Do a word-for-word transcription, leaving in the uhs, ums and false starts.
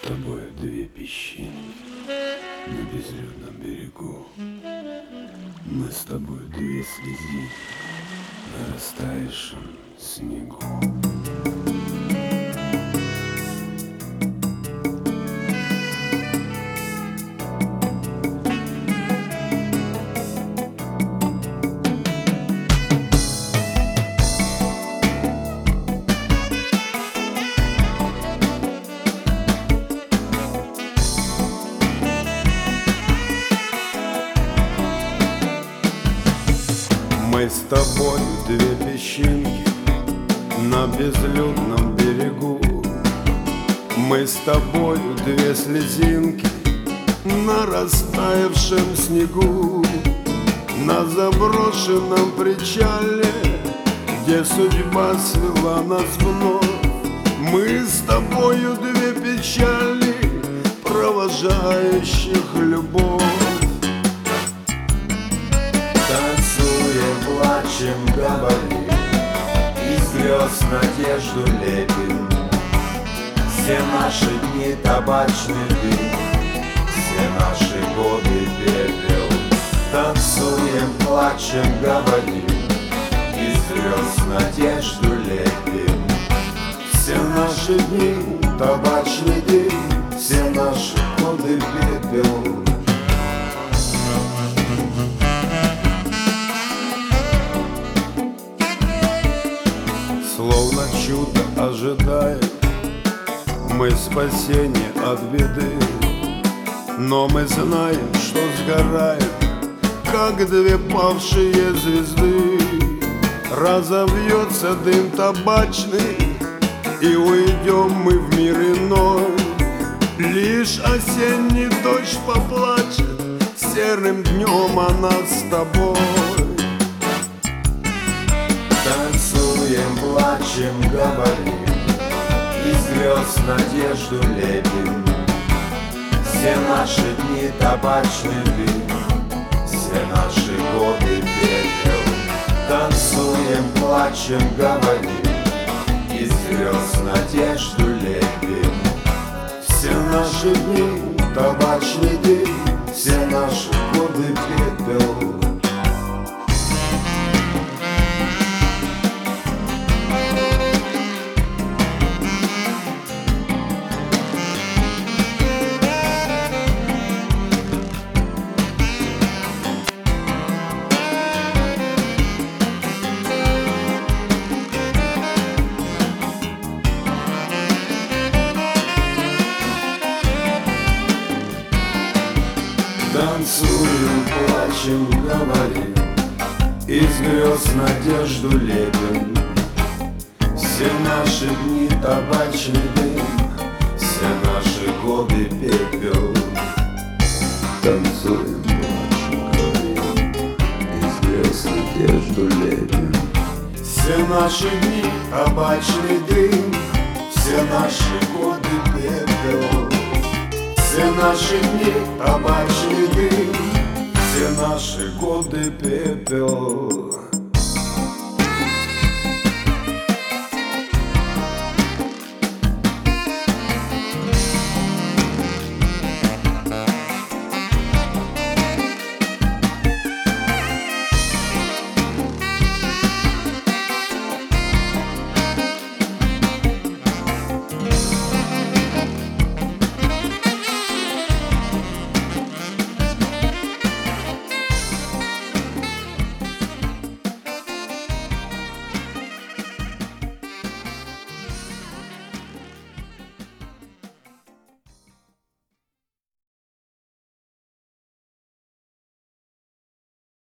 тобой две песчинки на безлюдном берегу. Мы с тобой две слезинки на растаявшем снегу. Мы с тобой две песчинки на безлюдном берегу. Мы с тобой две слезинки на растаявшем снегу. На заброшенном причале, где судьба свела нас вновь, мы с тобою две печали, провожающих любовь. Плачем, говорим, из звезд надежду лепим. Все наши дни табачный дым, все наши годы пепел. Танцуем, плачем, говорим, из звезд надежду лепим. Все наши дни табачный дым, все наши годы пепел. Словно чудо ожидая мы спасения от беды, но мы знаем, что сгораем, как две павшие звезды. Разовьется дым табачный, и уйдем мы в мир иной. Лишь осенний дождь поплачет серым днем о нас с тобой. Танцуем, плачем, говорим, из звезд надежду лепим. Все наши дни табачный дым, все наши годы пепел. Танцуем, плачем, говорим, из звезд надежду лепим. Все наши дни табачный дым, все наши годы пепел. Танцуем, плачем, говорим, из звезд надежду лепим. Все наши дни табачный дым, все наши годы пепел. Танцуем, плачем, говорим, из звезд надежду лепим. Все наши дни табачный дым, все наши годы пепел. Все наши дни табачный дым, все наши годы пепел.